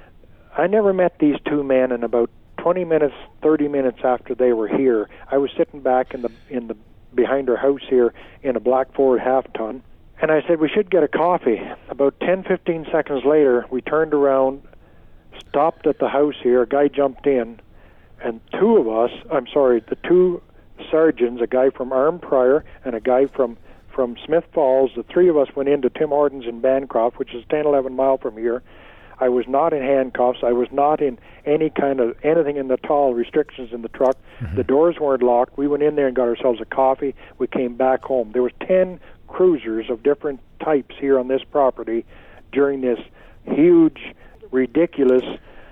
I never met these two men, and about twenty minutes, thirty minutes after they were here, I was sitting back in the in the behind our house here in a black Ford half ton, and I said we should get a coffee. About ten, fifteen seconds later, we turned around, stopped at the house here. A guy jumped in, and two of us, I'm sorry, the two sergeants, a guy from Arm Prior and a guy from from Smith Falls, the three of us went into Tim Hortons in Bancroft, which is ten, eleven mile from here. I was not in handcuffs. I was not in any kind of anything in the tall restrictions in the truck. Mm-hmm. The doors weren't locked. We went in there and got ourselves a coffee. We came back home. There was ten cruisers of different types here on this property during this huge, ridiculous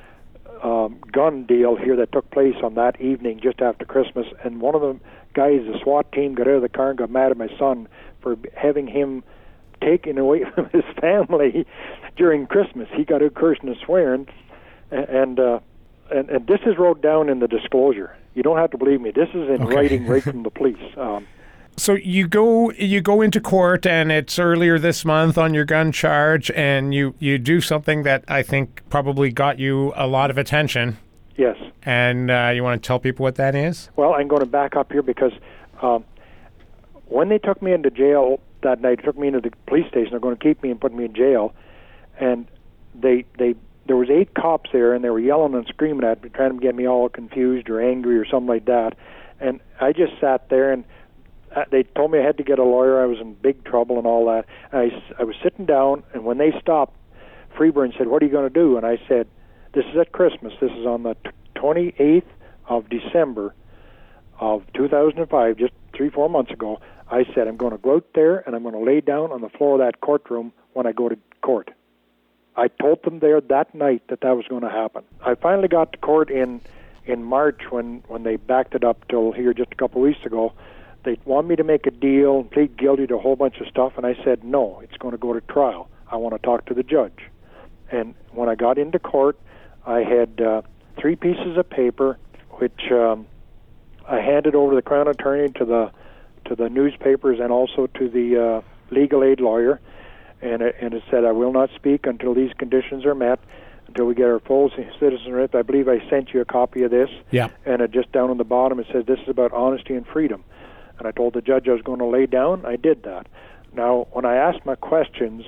um, gun deal here that took place on that evening just after Christmas. And one of the guys, the SWAT team, got out of the car and got mad at my son for having him taken away from his family during Christmas. He got out cursing and swearing, and, uh, and and this is wrote down in the disclosure. You don't have to believe me. This is in Okay. writing right from the police. Um, So you go you go into court, and it's earlier this month on your gun charge, and you, you do something that I think probably got you a lot of attention. yes. And uh, you want to tell people what that is? Well, I'm going to back up here because um, when they took me into jail that night, took me into the police station, they're going to keep me and put me in jail, and they they there was eight cops there, and they were yelling and screaming at me, trying to get me all confused or angry or something like that. And I just sat there, and uh, they told me I had to get a lawyer. I was in big trouble and all that. And I, I was sitting down, and when they stopped, Freeburn said, "What are you going to do?" And I said, "This is at Christmas. This is on the twenty-eighth of December of two thousand five, just three, four months ago." I said, "I'm going to go out there and I'm going to lay down on the floor of that courtroom when I go to court." I told them there that night that that was going to happen. I finally got to court in in March when, when they backed it up till here just a couple of weeks ago. They want me to make a deal and plead guilty to a whole bunch of stuff, and I said, no, it's going to go to trial. I want to talk to the judge. And when I got into court, I had uh, three pieces of paper, which um, I handed over to the Crown Attorney, to the to the newspapers, and also to the uh, legal aid lawyer, and it, and it said, I will not speak until these conditions are met, until we get our full citizenship. I believe I sent you a copy of this, Yeah. and it just down on the bottom it says, this is about honesty and freedom. And I told the judge I was going to lay down. I did that. Now, when I asked my questions,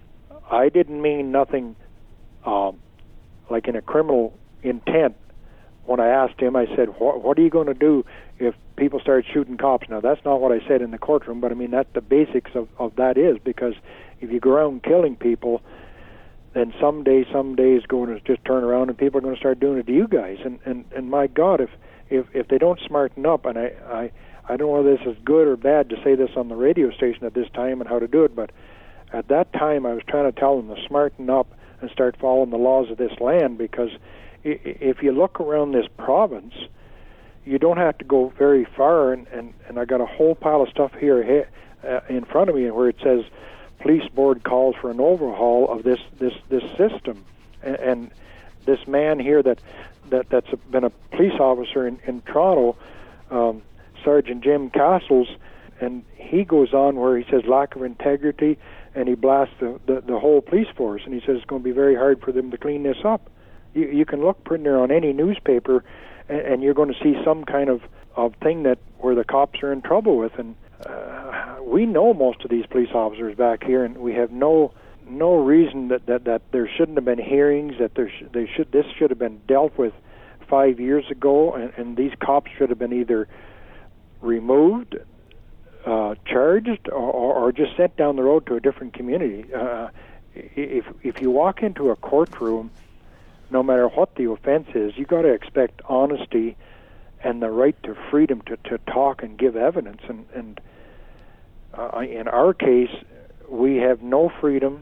I didn't mean nothing um, like in a criminal intent. When I asked him, I said, what, what are you going to do if people start shooting cops? Now, that's not what I said in the courtroom, but I mean, that's the basics of, of that is, because if you go around killing people, then someday, someday is going to just turn around and people are going to start doing it to you guys. And, and, and my God, if, if, if they don't smarten up, and I, I, I don't know whether this is good or bad to say this on the radio station at this time and how to do it, but at that time I was trying to tell them to smarten up and start following the laws of this land, because if you look around this province, you don't have to go very far, and, and, and I got a whole pile of stuff here uh, in front of me where it says police board calls for an overhaul of this this, this system. And, and this man here that, that, that's been a police officer in, in Toronto, um, Sergeant Jim Castles, and he goes on where he says lack of integrity, and he blasts the, the, the whole police force, and he says it's going to be very hard for them to clean this up. You, you can look pretty near on any newspaper, and, and you're going to see some kind of, of thing that where the cops are in trouble with, and uh, we know most of these police officers back here, and we have no no reason that, that, that there shouldn't have been hearings, that there sh- they should this should have been dealt with five years ago, and, and these cops should have been either removed, uh, charged, or, or just sent down the road to a different community. Uh, if if you walk into a courtroom, no matter what the offense is, you got to expect honesty and the right to freedom to, to talk and give evidence. And, and uh, in our case, we have no freedom.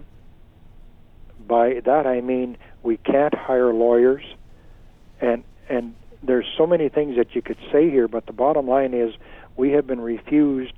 By that I mean we can't hire lawyers, and and there's so many things that you could say here, but the bottom line is we have been refused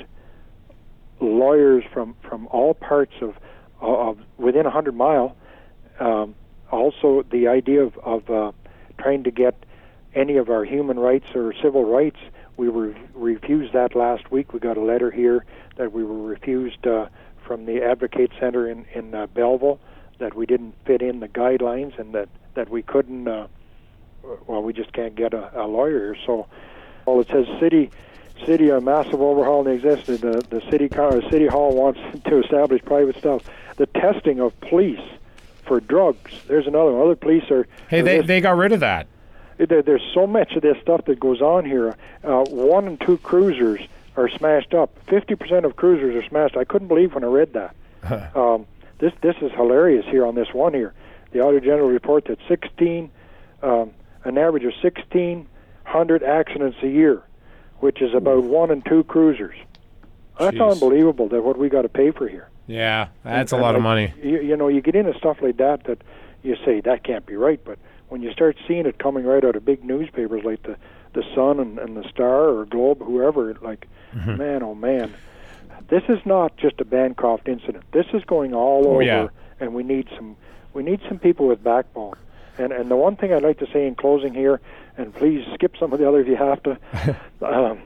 lawyers from, from all parts of, of within a hundred mile. Um, also, the idea of, of uh, trying to get any of our human rights or civil rights, we were refused that last week. We got a letter here that we were refused uh, from the Advocate Center in, in uh, Belleville, that we didn't fit in the guidelines, and that, that we couldn't, uh, well, we just can't get a, a lawyer. So, well, it says city, city, a massive overhaul in the existing. The, the city, city hall wants to establish private stuff. The testing of police for drugs. There's another one. Other police are... Hey, are they, this, they got rid of that. There, there's so much of this stuff that goes on here. Uh, one and two cruisers are smashed up. fifty percent of cruisers are smashed. I couldn't believe when I read that. um, This this is hilarious here on this one here. The Auditor General report that sixteen, um, an average of sixteen hundred accidents a year, which is about one and two cruisers. That's Jeez. Unbelievable that what we got to pay for here. Yeah, that's and, a lot and of money. You, you know, you get into stuff like that that you say that can't be right, but when you start seeing it coming right out of big newspapers like the the Sun and, and the Star or Globe, whoever, like, mm-hmm. man, oh man. This is not just a Bancroft incident. This is going all oh, over, yeah. and we need some we need some people with backbone. And and the one thing I'd like to say in closing here, and please skip some of the other if you have to, um,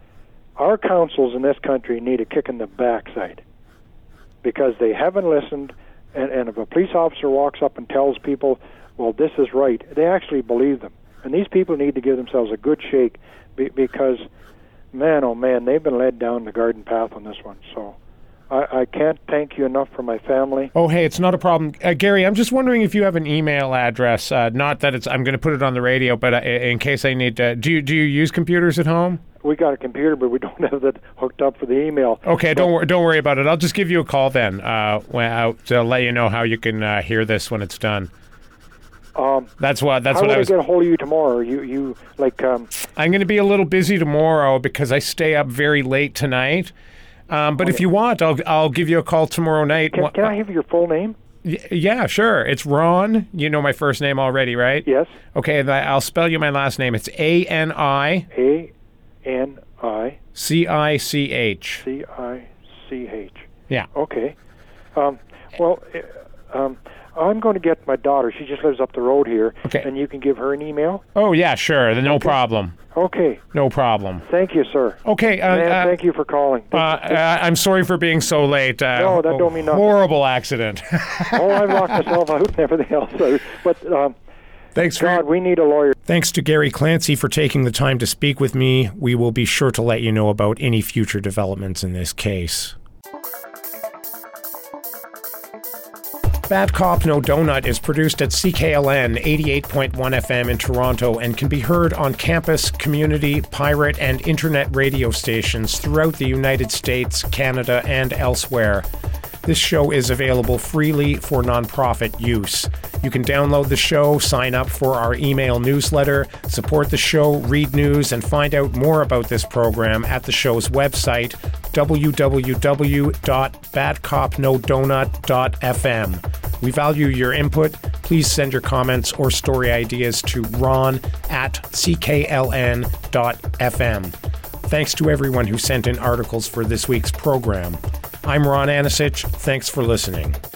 our councils in this country need a kick in the backside because they haven't listened. And, and if a police officer walks up and tells people, well, this is right, they actually believe them. And these people need to give themselves a good shake be, because... Man, oh man, they've been led down the garden path on this one. So I, I can't thank you enough for my family. Oh, hey, it's not a problem. Uh, Gary, I'm just wondering if you have an email address. Uh, not that it's, I'm going to put it on the radio, but uh, in case I need to. Do you, do you use computers at home? We got a computer, but we don't have that hooked up for the email. Okay, so, don't, wor- don't worry about it. I'll just give you a call then uh, when, uh, to let you know how you can uh, hear this when it's done. Um, that's what. That's how what would I was. I get a hold of you tomorrow? You, you like? Um, I'm going to be a little busy tomorrow because I stay up very late tonight. Um, but okay. if you want, I'll I'll give you a call tomorrow night. Can, can I have your full name? Y- yeah, sure. It's Ron. You know my first name already, right? Yes. Okay, I'll spell you my last name. It's A N I A N I C I C H C I C H. Yeah. Okay. Um, well. Um, I'm going to get my daughter. She just lives up the road here. Okay. And you can give her an email? Oh, yeah, sure. No okay. problem. Okay. No problem. Thank you, sir. Okay. Uh, Man, uh, thank you for calling. Uh, uh, I'm sorry for being so late. Uh, no, that don't mean nothing. Horrible accident. oh, I've locked myself out and everything else. But um, Thanks for God, your... we need a lawyer. Thanks to Gary Clancy for taking the time to speak with me. We will be sure to let you know about any future developments in this case. Bad Cop No Donut is produced at C K L N eighty-eight point one F M in Toronto and can be heard on campus, community, pirate, and internet radio stations throughout the United States, Canada, and elsewhere. This show is available freely for nonprofit use. You can download the show, sign up for our email newsletter, support the show, read news, and find out more about this program at the show's website, w w w dot bad cop no donut dot f m. We value your input. Please send your comments or story ideas to ron at c k l n dot f m. Thanks to everyone who sent in articles for this week's program. I'm Ron Anisich. Thanks for listening.